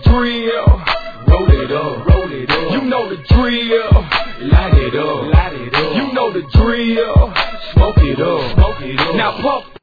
drill. Roll it up, roll it up. You know the drill. Light it up, light it up. You know the drill. Smoke it up, smoke it up. Now puff.